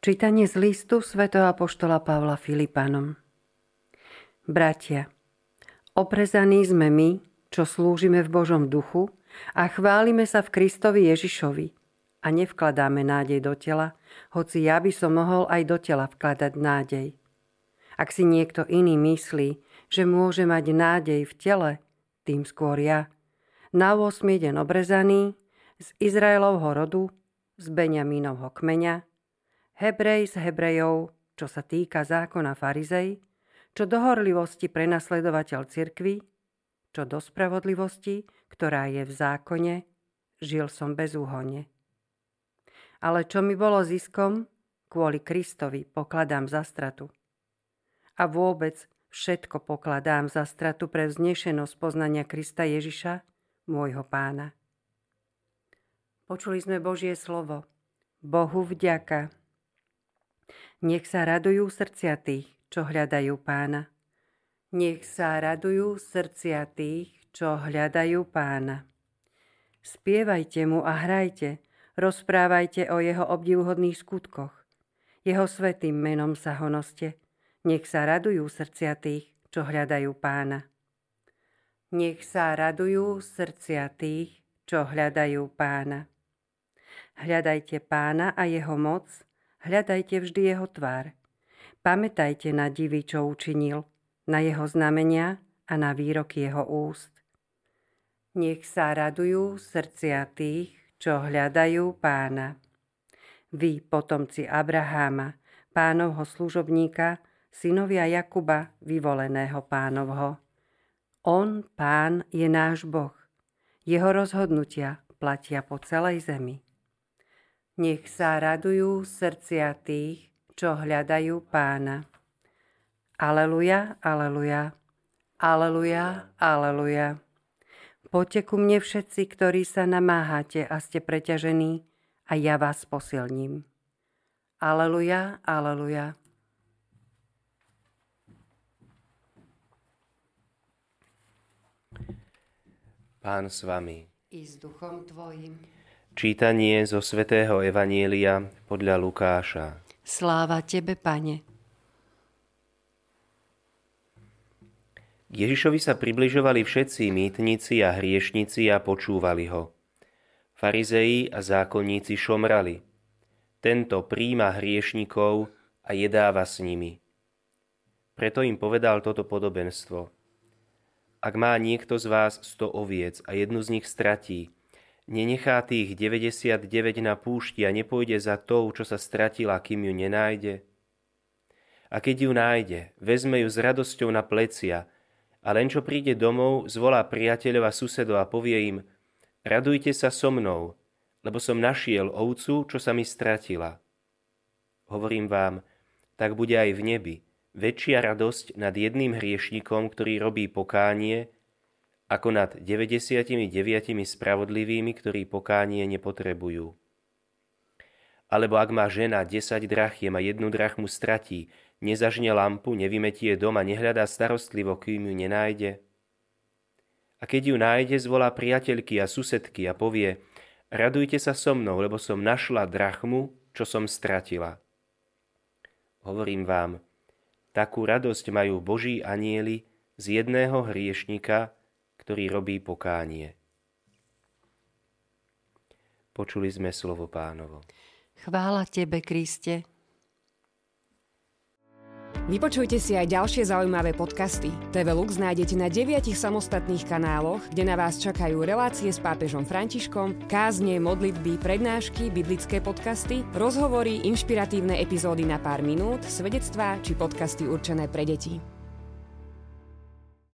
Čítanie z listu svätého apoštola Pavla Filipanom. Bratia, oprezaní sme my, čo slúžime v Božom duchu a chválime sa v Kristovi Ježišovi a nevkladáme nádej do tela, hoci ja by som mohol aj do tela vkladať nádej. Ak si niekto iný myslí, že môže mať nádej v tele, tým skôr ja, na 8. deň obrezaný, z Izraelovho rodu, z Benjamínovho kmeňa, Hebrej z Hebrejov, čo sa týka zákona farizej, čo do horlivosti prenasledovateľ cirkvi, čo do spravodlivosti, ktorá je v zákone, žil som bezúhonne. Ale čo mi bolo ziskom, kvôli Kristovi pokladám za stratu. A vôbec všetko pokladám za stratu pre vznešenosť poznania Krista Ježiša, môjho Pána. Počuli sme Božie slovo. Bohu vďaka. Nech sa radujú srdcia tých, čo hľadajú Pána. Nech sa radujú srdcia tých, čo hľadajú Pána. Spievajte mu a hrajte, rozprávajte o jeho obdivuhodných skutkoch. Jeho svätým menom sa honoste. Nech sa radujú srdcia tých, čo hľadajú Pána. Nech sa radujú srdcia tých, čo hľadajú Pána. Hľadajte Pána a jeho moc, hľadajte vždy jeho tvár. Pamätajte na divy, čo učinil, na jeho znamenia a na výroky jeho úst. Nech sa radujú srdcia tých, čo hľadajú Pána. Vy, potomci Abraháma, Pánovho služobníka, synovia Jakuba, vyvoleného Pánovho. On, Pán, je náš Boh. Jeho rozhodnutia platia po celej zemi. Nech sa radujú srdcia tých, čo hľadajú Pána. Aleluja, aleluja, aleluja, aleluja. Poďte ku mne všetci, ktorí sa namáhate a ste preťažení, a ja vás posilním. Aleluja, aleluja. Pán s vami. I s duchom tvojim. Čítanie zo svätého Evanielia podľa Lukáša. Sláva tebe, Pane. K Ježišovi sa približovali všetci mýtnici a hriešnici a počúvali ho. Farizei a zákonníci šomrali. Tento prijíma hriešnikov a jedáva s nimi. Preto im povedal toto podobenstvo. Ak má niekto z vás 100 oviec a jednu z nich stratí, nenechá tých 99 na púšti a nepôjde za tou, čo sa stratila, kým ju nenájde? A keď ju nájde, vezme ju s radosťou na plecia a len čo príde domov, zvolá priateľov a susedov a povie im: radujte sa so mnou, lebo som našiel ovcu, čo sa mi stratila. Hovorím vám, tak bude aj v nebi väčšia radosť nad jedným hriešnikom, ktorý robí pokánie, ako nad 99 spravodlivými, ktorí pokánie nepotrebujú. Alebo ak má žena 10 drachiem a 1 drachmu stratí, nezažne lampu, nevymetie dom a nehľadá starostlivo, kým ju nenájde? A keď ju nájde, zvolá priateľky a susedky a povie: radujte sa so mnou, lebo som našla drachmu, čo som stratila. Hovorím vám, takú radosť majú Boží anjeli z jedného hriešnika, ktorý robí pokánie. Počuli sme slovo Pánovo. Chvála tebe, Kriste. Vypočujte si aj ďalšie zaujímavé podcasty. TV Lux nájdete na 9 samostatných kanáloch, kde na vás čakajú relácie s pápežom Františkom, kázne, modlitby, prednášky, biblické podcasty, rozhovory, inšpiratívne epizódy na pár minút, svedectvá či podcasty určené pre deti.